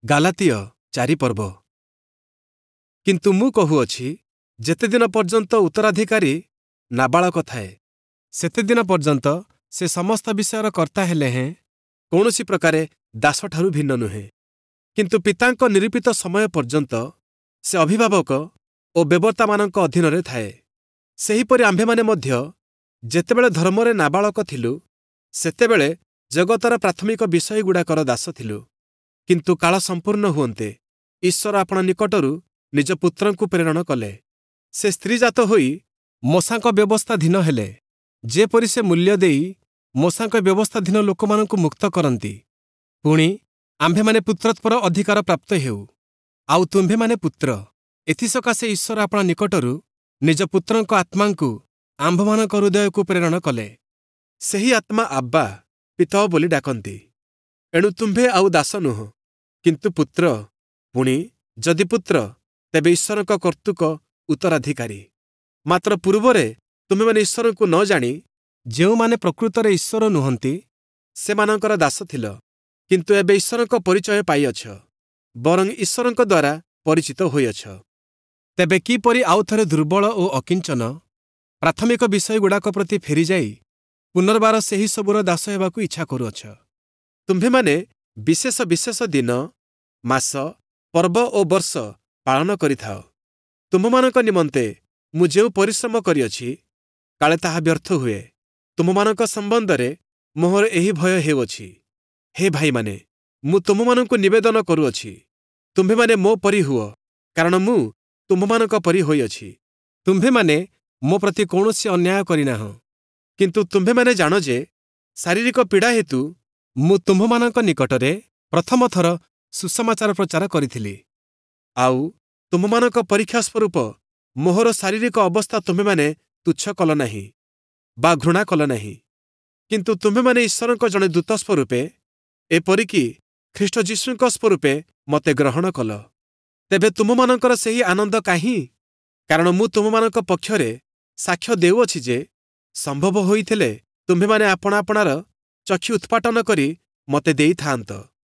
Galatia 4 ପର୍ବ। କିନ୍ତୁ ମୁଁ କହୁଅଛି, ଯେତେଦିନ ପର୍ଯ୍ୟନ୍ତ ଉତ୍ତରାଧିକାରୀ ନାବାଳକ ଥାଏ, ସେତେଦିନ ପର୍ଯ୍ୟନ୍ତ ସେ ସମସ୍ତ ବିଷୟର କର୍ତ୍ତା ହେଲେ ହେଁ କୌଣସି ପ୍ରକାରେ ଦାସଠାରୁ ଭିନ୍ନ ନୁହେଁ। କିନ୍ତୁ ପିତାଙ୍କ ନିରୂପିତ ସମୟ ପର୍ଯ୍ୟନ୍ତ ସେ ଅଭିଭାବକ ଓ ବେବର୍ତ୍ତାମାନଙ୍କ ଅଧୀନରେ ଥାଏ। ସେହିପରି ଆମ୍ଭେମାନେ ମଧ୍ୟ ଯେତେବେଳେ ଧର୍ମରେ ନାବାଳକ ଥିଲୁ, ସେତେବେଳେ ଜଗତର ପ୍ରାଥମିକ ବିଷୟଗୁଡ଼ାକର ଦାସ ଥିଲୁ। କିନ୍ତୁ କାଳ ସମ୍ପୂର୍ଣ୍ଣ ହୁଅନ୍ତେ ଈଶ୍ୱର ଆପଣା ନିକଟରୁ ନିଜ ପୁତ୍ରଙ୍କୁ ପ୍ରେରଣ କଲେ। ସେ ସ୍ତ୍ରୀଜାତ ହୋଇ ମୋଶାଙ୍କ ବ୍ୟବସ୍ଥାଧୀନ ହେଲେ, ଯେପରି ସେ ମୂଲ୍ୟ ଦେଇ ମୋଶାଙ୍କ ବ୍ୟବସ୍ଥାଧୀନ ଲୋକମାନଙ୍କୁ ମୁକ୍ତ କରନ୍ତି। ପୁଣି ଆମ୍ଭେମାନେ ପୁତ୍ରତ୍ୱର ଅଧିକାର ପ୍ରାପ୍ତ ହେଉ। ଆଉ ତୁମ୍ଭେମାନେ ପୁତ୍ର, ଏଥିସକାଶେ ଈଶ୍ୱର ଆପଣା ନିକଟରୁ ନିଜ ପୁତ୍ରଙ୍କ ଆତ୍ମାଙ୍କୁ ଆମ୍ଭମାନଙ୍କ ହୃଦୟକୁ ପ୍ରେରଣ କଲେ। ସେହି ଆତ୍ମା ଆବ୍ବା, ପିତଃ ବୋଲି ଡାକନ୍ତି। ଏଣୁ ତୁମ୍ଭେ ଆଉ ଦାସ ନୁହଁ, କିନ୍ତୁ ପୁତ୍ର। ପୁଣି ଯଦି ପୁତ୍ର, ତେବେ ଈଶ୍ୱରଙ୍କ କର୍ତ୍ତୃକ ଉତ୍ତରାଧିକାରୀ। ମାତ୍ର ପୂର୍ବରେ ତୁମେମାନେ ଈଶ୍ୱରଙ୍କୁ ନ ଜାଣି ଯେଉଁମାନେ ପ୍ରକୃତରେ ଈଶ୍ୱର ନୁହନ୍ତି, ସେମାନଙ୍କର ଦାସ ଥିଲ। କିନ୍ତୁ ଏବେ ଈଶ୍ୱରଙ୍କ ପରିଚୟ ପାଇଅଛ, ବରଂ ଈଶ୍ୱରଙ୍କ ଦ୍ୱାରା ପରିଚିତ ହୋଇଅଛ। ତେବେ କିପରି ଆଉଥରେ ଦୁର୍ବଳ ଓ ଅକିଞ୍ଚନ ପ୍ରାଥମିକ ବିଷୟଗୁଡ଼ାକ ପ୍ରତି ଫେରିଯାଇ ପୁନର୍ବାର ସେହି ସବୁର ଦାସ ହେବାକୁ ଇଚ୍ଛା କରୁଅଛ? ତୁମ୍ଭେମାନେ ବିଶେଷ ବିଶେଷ ଦିନ, ମାସ, ପର୍ବ ଓ ବର୍ଷ ପାଳନ କରିଥାଅ। ତୁମମାନଙ୍କ ନିମନ୍ତେ ମୁଁ ଯେଉଁ ପରିଶ୍ରମ କରିଅଛି, କାଳେ ତାହା ବ୍ୟର୍ଥ ହୁଏ। ତୁମମାନଙ୍କ ସମ୍ବନ୍ଧରେ ମୋହର ଏହି ଭୟ ହେଉଅଛି। ହେ ଭାଇମାନେ, ମୁଁ ତୁମମାନଙ୍କୁ ନିବେଦନ କରୁଅଛି, ତୁମ୍ଭେମାନେ ମୋ ପରି ହୁଅ, କାରଣ ମୁଁ ତୁମ୍ଭମାନଙ୍କ ପରି ହୋଇଅଛି। ତୁମ୍ଭେମାନେ ମୋ ପ୍ରତି କୌଣସି ଅନ୍ୟାୟ କରିନାହଁ। କିନ୍ତୁ ତୁମ୍ଭେମାନେ ଜାଣ ଯେ ଶାରୀରିକ ପୀଡ଼ା ହେତୁ ମୁଁ ତୁମ୍ଭମାନଙ୍କ ନିକଟରେ ପ୍ରଥମ ଥର ସୁସମାଚାର ପ୍ରଚାର କରିଥିଲି। ଆଉ ତୁମମାନଙ୍କ ପରୀକ୍ଷା ସ୍ୱରୂପ ମୋହର ଶାରୀରିକ ଅବସ୍ଥା ତୁମ୍ଭେମାନେ ତୁଚ୍ଛ କଲ ନାହିଁ ବା ଘୃଣା କଲ ନାହିଁ। କିନ୍ତୁ ତୁମ୍ଭେମାନେ ଈଶ୍ୱରଙ୍କ ଜଣେ ଦୂତ ସ୍ୱରୂପେ, ଏପରିକି ଖ୍ରୀଷ୍ଟ ଯୀଶୁଙ୍କ ସ୍ୱରୂପେ ମୋତେ ଗ୍ରହଣ କଲ। ତେବେ ତୁମମାନଙ୍କର ସେହି ଆନନ୍ଦ କାହିଁ? କାରଣ ମୁଁ ତୁମମାନଙ୍କ ପକ୍ଷରେ ସାକ୍ଷ୍ୟ ଦେଉଅଛି ଯେ ସମ୍ଭବ ହୋଇଥିଲେ ତୁମ୍ଭେମାନେ ଆପଣା ଆପଣାର ଚକ୍ଷୁ ଉତ୍ପାଟନ କରି ମୋତେ ଦେଇଥାନ୍ତ।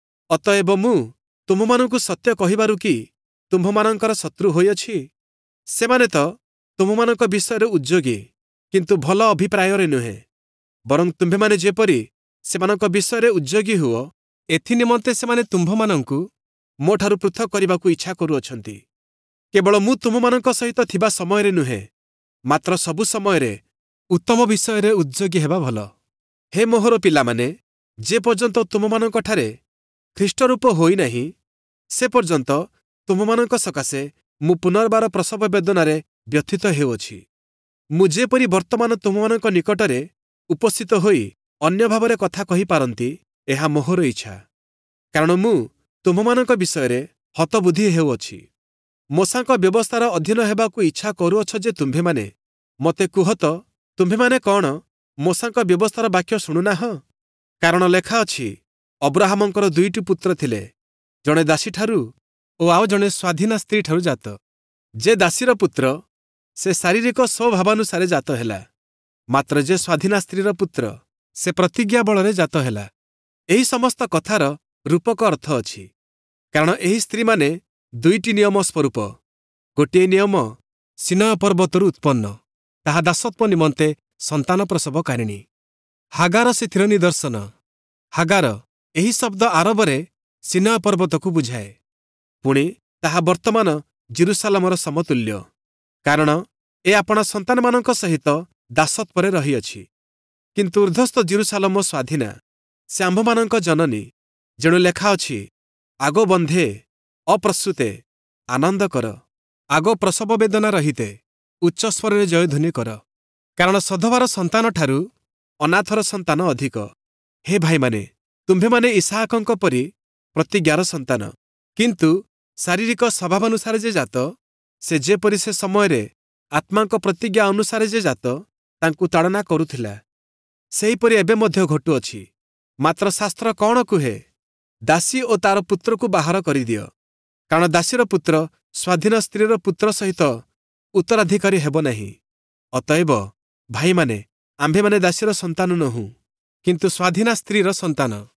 ଅତଏବ ମୁଁ ତୁମମାନଙ୍କୁ ସତ୍ୟ କହିବାରୁ କି ତୁମ୍ଭମାନଙ୍କର ଶତ୍ରୁ ହୋଇଅଛି? ସେମାନେ ତ ତୁମମାନଙ୍କ ବିଷୟରେ ଉଦ୍ଯୋଗୀ, କିନ୍ତୁ ଭଲ ଅଭିପ୍ରାୟରେ ନୁହେଁ। ବରଂ ତୁମ୍ଭେମାନେ ଯେପରି ସେମାନଙ୍କ ବିଷୟରେ ଉଦ୍ଯୋଗୀ ହୁଅ, ଏଥିନିମନ୍ତେ ସେମାନେ ତୁମ୍ଭମାନଙ୍କୁ ମୋଠାରୁ ପୃଥକ୍ କରିବାକୁ ଇଚ୍ଛା କରୁଅଛନ୍ତି। କେବଳ ମୁଁ ତୁମମାନଙ୍କ ସହିତ ଥିବା ସମୟରେ ନୁହେଁ, ମାତ୍ର ସବୁ ସମୟରେ ଉତ୍ତମ ବିଷୟରେ ଉଦ୍ଯୋଗୀ ହେବା ଭଲ। ହେ ମୋହର ପିଲାମାନେ, ଯେ ପର୍ଯ୍ୟନ୍ତ ତୁମମାନଙ୍କଠାରେ ଖ୍ରୀଷ୍ଟରୂପ ହୋଇନାହିଁ, ସେ ପର୍ଯ୍ୟନ୍ତ ତୁମମାନଙ୍କ ସକାଶେ ମୁଁ ପୁନର୍ବାର ପ୍ରସବ ବେଦନାରେ ବ୍ୟଥିତ ହେଉଅଛି। ମୁଁ ଯେପରି ବର୍ତ୍ତମାନ ତୁମମାନଙ୍କ ନିକଟରେ ଉପସ୍ଥିତ ହୋଇ ଅନ୍ୟ ଭାବରେ କଥା କହିପାରନ୍ତି, ଏହା ମୋହର ଇଚ୍ଛା। କାରଣ ମୁଁ ତୁମମାନଙ୍କ ବିଷୟରେ ହତବୁଦ୍ଧି ହେଉଅଛି। ମୋଶାଙ୍କ ବ୍ୟବସ୍ଥାର ଅଧୀନ ହେବାକୁ ଇଚ୍ଛା କରୁଅଛ ଯେ ତୁମ୍ଭେମାନେ? ମୋତେ କୁହ ତ, ତୁମ୍ଭେମାନେ କ'ଣ ମୋଶାଙ୍କ ବ୍ୟବସ୍ଥାର ବାକ୍ୟ ଶୁଣୁନାହଁ? କାରଣ ଲେଖା ଅଛି, ଅବ୍ରାହମଙ୍କର 2ଟି ପୁତ୍ର ଥିଲେ, ଜଣେ ଦାସୀଠାରୁ ଓ ଆଉ ଜଣେ ସ୍ୱାଧୀନା ସ୍ତ୍ରୀଠାରୁ ଜାତ। ଯେ ଦାସୀର ପୁତ୍ର, ସେ ଶାରୀରିକ ସ୍ୱଭାବାନୁସାରେ ଜାତ ହେଲା, ମାତ୍ର ଯେ ସ୍ୱାଧୀନା ସ୍ତ୍ରୀର ପୁତ୍ର, ସେ ପ୍ରତିଜ୍ଞା ବଳରେ ଜାତ ହେଲା। ଏହି ସମସ୍ତ କଥାର ରୂପକ ଅର୍ଥ ଅଛି। କାରଣ ଏହି ସ୍ତ୍ରୀମାନେ 2ଟି ନିୟମ ସ୍ୱରୂପ। ଗୋଟିଏ ନିୟମ ସିନୟ ପର୍ବତରୁ ଉତ୍ପନ୍ନ, ତାହା ଦାସତ୍ୱ ନିମନ୍ତେ ସନ୍ତାନ ପ୍ରସବକାରିଣୀ। ହାଗାର ସେଥିର ନିଦର୍ଶନ। ହାଗାର ଏହି ଶବ୍ଦ ଆରବରେ ସିନୟ ପର୍ବତକୁ ବୁଝାଏ। ପୁଣି ତାହା ବର୍ତ୍ତମାନ ଜେରୁସାଲେମର ସମତୁଲ୍ୟ, କାରଣ ଏ ଆପଣା ସନ୍ତାନମାନଙ୍କ ସହିତ ଦାସତ୍ୱରେ ରହିଅଛି। କିନ୍ତୁ ଉର୍ଦ୍ଧ୍ୱସ୍ଥ ଜେରୁସାଲେମ ସ୍ୱାଧୀନା, ସେ ଆମ୍ଭମାନଙ୍କ ଜନନୀ। ଯେଣୁ ଲେଖା ଅଛି, ଆଗ ବନ୍ଧେ ଅପ୍ରସୂତେ ଆନନ୍ଦ କର, ଆଗ ପ୍ରସବ ବେଦନା ରହିତେ ଉଚ୍ଚ ସ୍ୱରରେ ଜୟଧ୍ୱନି କର। କାରଣ ସଧବାର ସନ୍ତାନଠାରୁ ଅନାଥର ସନ୍ତାନ ଅଧିକ। ହେ ଭାଇମାନେ, ତୁମ୍ଭେମାନେ ଇସାହାକଙ୍କ ପରି ପ୍ରତିଜ୍ଞାର ସନ୍ତାନ। କିନ୍ତୁ ଶାରୀରିକ ସ୍ୱଭାବାନୁସାରେ ଯେ ଜାତ, ସେ ଯେପରି ସେ ସମୟରେ ଆତ୍ମାଙ୍କ ପ୍ରତିଜ୍ଞା ଅନୁସାରେ ଯେ ଜାତ ତାଙ୍କୁ ତାଡ଼ନା କରୁଥିଲା, ସେହିପରି ଏବେ ମଧ୍ୟ ଘଟୁଅଛି। ମାତ୍ର ଶାସ୍ତ୍ର କ'ଣ କୁହେ? ଦାସୀ ଓ ତାର ପୁତ୍ରକୁ ବାହାର କରିଦିଅ, କାରଣ ଦାସୀର ପୁତ୍ର ସ୍ୱାଧୀନ ସ୍ତ୍ରୀର ପୁତ୍ର ସହିତ ଉତ୍ତରାଧିକାରୀ ହେବ ନାହିଁ। ଅତଏବ ଭାଇମାନେ, ଆମ୍ଭେମାନେ ଦାସୀର ସନ୍ତାନ ନୋହୁଁ, କିନ୍ତୁ ସ୍ୱାଧୀନା ସ୍ତ୍ରୀର ସନ୍ତାନ।